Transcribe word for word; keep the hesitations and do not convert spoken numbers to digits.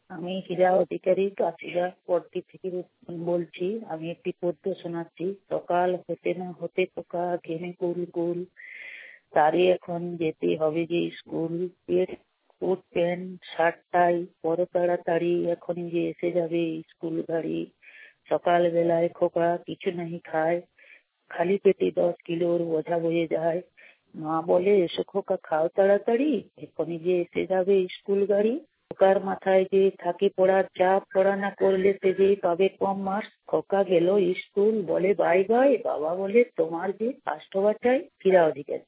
আমি হীরা অধিকারী কাছিরা পট্টি থেকে বলছি। আমি একটি পদ্য শোনাচ্ছি। সকাল হতে না হতে পোকা ঘেমে কুল কুল, তারই এখন যেতে হবে যে স্কুল। এর কোট প্যান্ট শার্ট টাই পরো তাড়াতাড়ি, এখনই যে এসে যাবে স্কুল গাড়ি। সকাল বেলায় খোকা কিছু নাহি খায়, খালি পেটে দশ কিলোর বোঝা বয়ে যায়। মা বলে এসো খোকা খাও তাড়াতাড়ি, এখনই যে এসে যাবে স্কুল গাড়ি। খোকার মাথায় যে থাকে পড়ার চাপ, পড়া না করলে সে যে পাবে কম মার্কস। খোকা গেল স্কুল, বলে বাই বাই, বাবা বলে তোমার যে ফার্স্ট হওয়া চাই। হীরা অধিকারী।